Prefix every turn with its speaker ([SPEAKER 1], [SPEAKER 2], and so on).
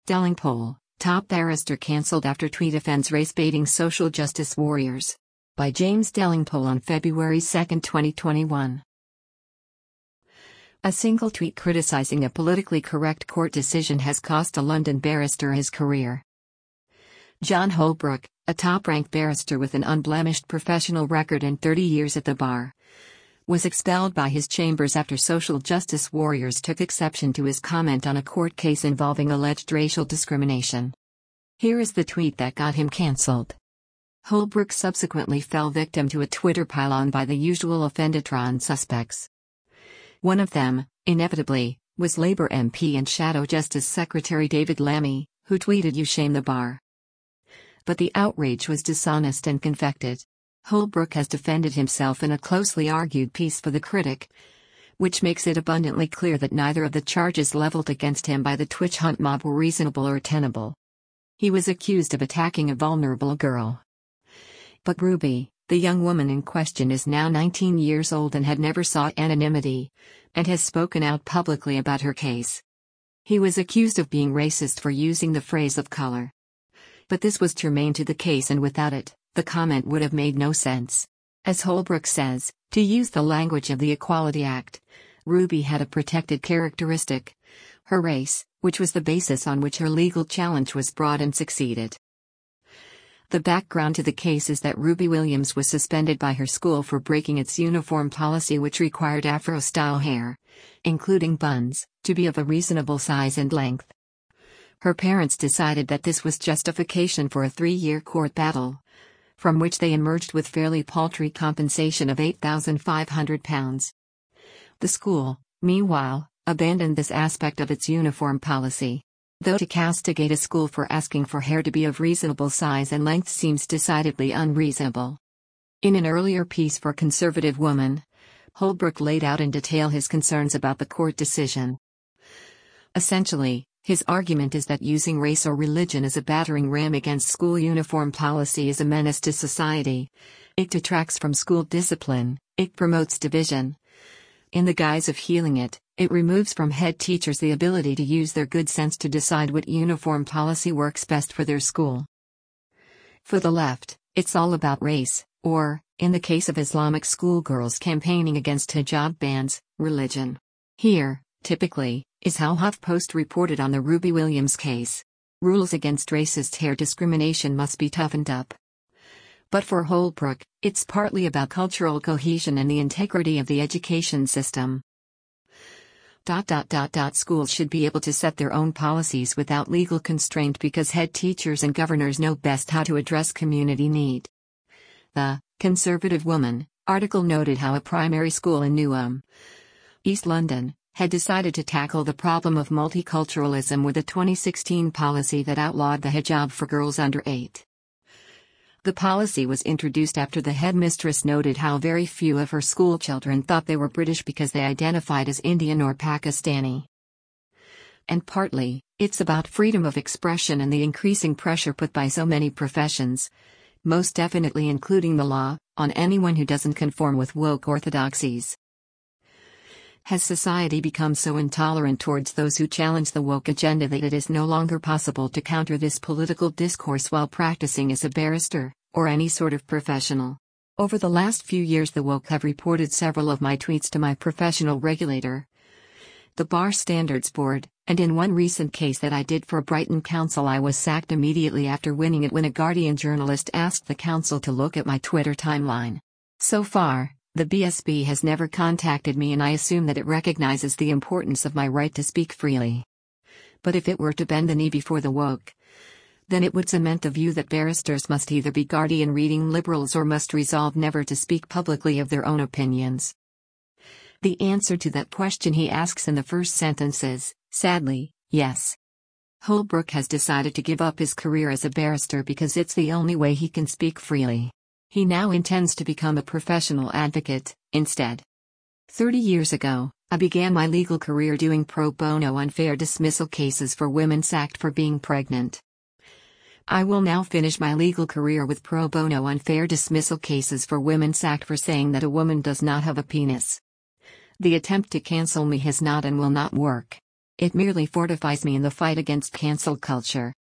[SPEAKER 1] Delingpole, top barrister cancelled after tweet offends race-baiting social justice warriors. By James Delingpole on February 2, 2021. A single tweet criticizing a politically correct court decision has cost a London barrister his career. John Holbrook, a top-ranked barrister with an unblemished professional record and 30 years at the bar, was expelled by his chambers after social justice warriors took exception to his comment on a court case involving alleged racial discrimination. Here is the tweet that got him cancelled. Holbrook subsequently fell victim to a Twitter pile-on by the usual offendatron suspects. One of them, inevitably, was Labour MP and Shadow Justice Secretary David Lammy, who tweeted "You shame the bar." But the outrage was dishonest and confected. Holbrook has defended himself in a closely argued piece for The Critic, which makes it abundantly clear that neither of the charges leveled against him by the Twitch hunt mob were reasonable or tenable. He was accused of attacking a vulnerable girl. But Ruby, the young woman in question, is now 19 years old and had never sought anonymity, and has spoken out publicly about her case. He was accused of being racist for using the phrase "of color." But this was germane to the case, and without it, the comment would have made no sense. As Holbrook says, to use the language of the Equality Act, Ruby had a protected characteristic: her race, which was the basis on which her legal challenge was brought and succeeded. The background to the case is that Ruby Williams was suspended by her school for breaking its uniform policy, which required Afro-style hair, including buns, to be of a reasonable size and length. Her parents decided that this was justification for a 3-year court battle, from which they emerged with fairly paltry compensation of £8,500. The school, meanwhile, abandoned this aspect of its uniform policy. Though to castigate a school for asking for hair to be of reasonable size and length seems decidedly unreasonable. In an earlier piece for Conservative Woman, Holbrook laid out in detail his concerns about the court decision. Essentially, his argument is that using race or religion as a battering ram against school uniform policy is a menace to society. It detracts from school discipline, it promotes division. In the guise of healing it, it removes from head teachers the ability to use their good sense to decide what uniform policy works best for their school. For the left, it's all about race, or, in the case of Islamic schoolgirls campaigning against hijab bans, religion. Here, typically, is how HuffPost reported on the Ruby Williams case. Rules against racist hair discrimination must be toughened up. But for Holbrook, it's partly about cultural cohesion and the integrity of the education system. Schools should be able to set their own policies without legal constraint because head teachers and governors know best how to address community need. The Conservative Woman article noted how a primary school in Newham, East London, had decided to tackle the problem of multiculturalism with a 2016 policy that outlawed the hijab for girls under 8. The policy was introduced after the headmistress noted how very few of her schoolchildren thought they were British because they identified as Indian or Pakistani. And partly, it's about freedom of expression and the increasing pressure put by so many professions, most definitely including the law, on anyone who doesn't conform with woke orthodoxies. Has society become so intolerant towards those who challenge the woke agenda that it is no longer possible to counter this political discourse while practicing as a barrister, or any sort of professional? Over the last few years, the woke have reported several of my tweets to my professional regulator, the Bar Standards Board, and in one recent case that I did for Brighton Council, I was sacked immediately after winning it when a Guardian journalist asked the council to look at my Twitter timeline. So far, the BSB has never contacted me, and I assume that it recognizes the importance of my right to speak freely. But if it were to bend the knee before the woke, then it would cement the view that barristers must either be Guardian-reading liberals or must resolve never to speak publicly of their own opinions. The answer to that question he asks in the first sentence is, sadly, yes. Holbrook has decided to give up his career as a barrister because it's the only way he can speak freely. He now intends to become a professional advocate, instead. 30 years ago, I began my legal career doing pro bono unfair dismissal cases for women sacked for being pregnant. I will now finish my legal career with pro bono unfair dismissal cases for women sacked for saying that a woman does not have a penis. The attempt to cancel me has not and will not work. It merely fortifies me in the fight against cancel culture.